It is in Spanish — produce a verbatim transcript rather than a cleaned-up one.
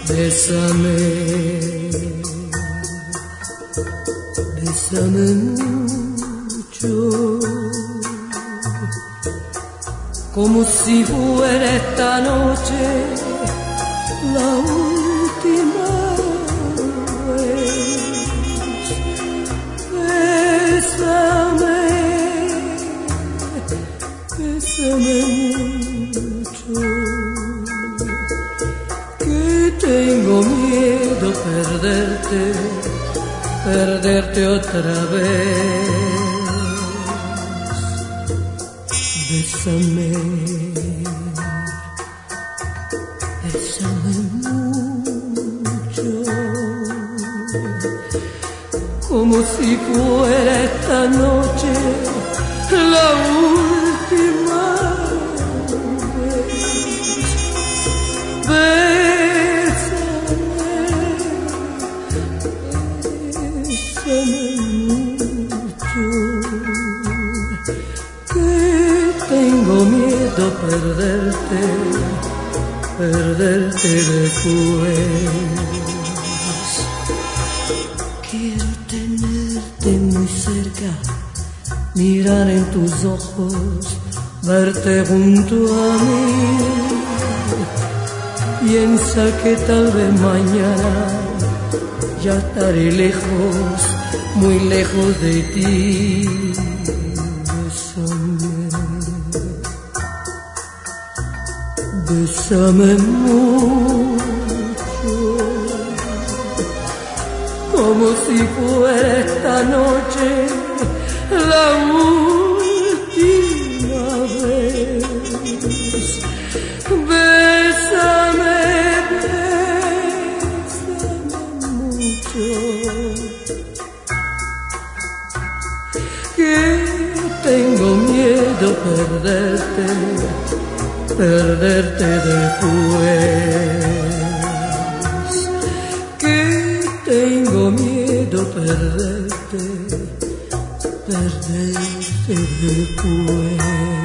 Bésame, bésame mucho, como si fuera esta noche la última vez. Bésame, bésame mucho, que tengo miedo perderte, perderte otra vez. Bésame, bésame mucho, como si fuera esta noche la última vez. Bésame, bésame mucho, que tengo miedo perderte, perderte después. Quiero tenerte muy cerca, mirar en tus ojos, verte junto a mí. Piensa que tal vez mañana ya estaré lejos, muy lejos de ti. Bésame, bésame mucho, como si fuera esta noche la última vez. Bésame, bésame mucho, que tengo miedo perderte, perderte después. Que tengo miedo perderte, perderte después.